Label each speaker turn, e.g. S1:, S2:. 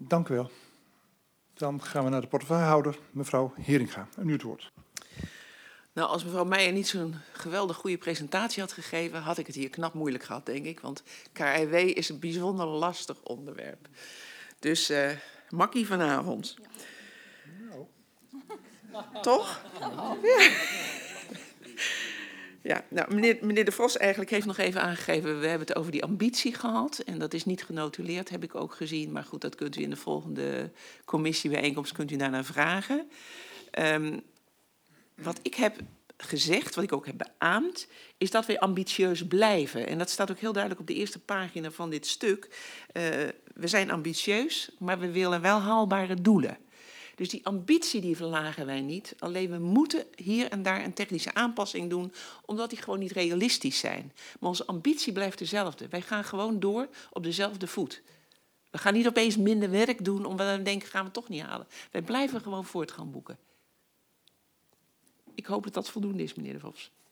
S1: Dank u wel. Dan gaan we naar de portefeuillehouder, mevrouw Heringa. En u het woord.
S2: Nou, als mevrouw Meijer niet zo'n geweldig goede presentatie had gegeven, had ik het hier knap moeilijk gehad, denk ik. Want KRW is een bijzonder lastig onderwerp. Dus makkie vanavond.
S1: Nou.
S2: Toch? Ja. Ja, nou, meneer De Vos eigenlijk heeft nog even aangegeven, we hebben het over die ambitie gehad. En dat is niet genotuleerd, heb ik ook gezien. Maar goed, dat kunt u in de volgende commissiebijeenkomst kunt u daarnaar vragen. Wat ik heb gezegd, wat ik ook heb beaamd, is dat we ambitieus blijven. En dat staat ook heel duidelijk op de eerste pagina van dit stuk. We zijn ambitieus, maar we willen wel haalbare doelen. Dus die ambitie die verlagen wij niet. Alleen we moeten hier en daar een technische aanpassing doen, omdat die gewoon niet realistisch zijn. Maar onze ambitie blijft dezelfde. Wij gaan gewoon door op dezelfde voet. We gaan niet opeens minder werk doen, omdat we denken, gaan we toch niet halen. Wij blijven gewoon voortgang boeken. Ik hoop dat dat voldoende is, meneer De Vos.